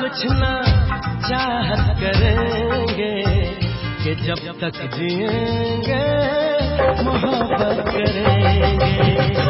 कुछ ना चाहत करेंगे कि जब तक जिएंगे मोहब्बत करेंगे।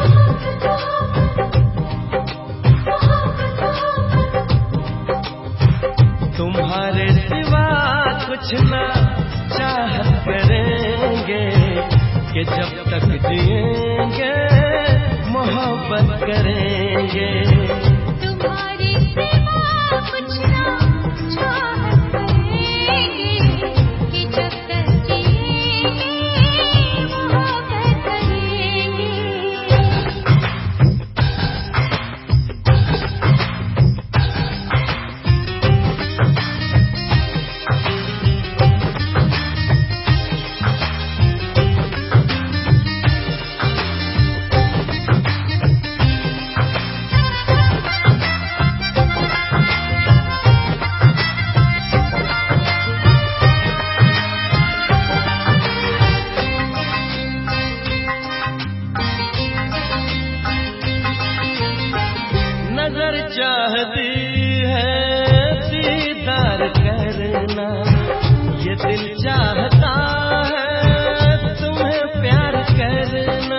तुम्हारे सिवा कुछ ना चाहत करेंगे कि जब तक जिएंगे मोहब्बत करेंगे। तुम्हारे सिवा कुछ ना चाहत करेंगे कि जब तक जिएंगे मोहब्बत करेंगे। नजर चाहती है दीदार करना, ये दिल चाहता है तुम्हें प्यार करना।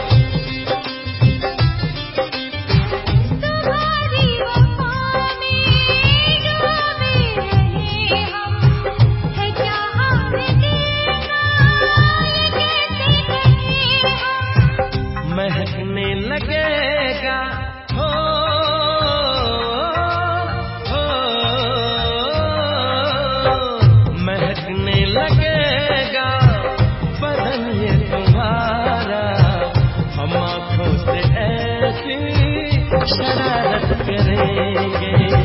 तुम्हारी वफा में डूबे रहे हम, है क्या हमने देना ये कैसे कहें हम। महकने लगेगा महकने लगेगा बदन ये तुम्हारा, हम आँखों से ऐसी शरारत करेंगे।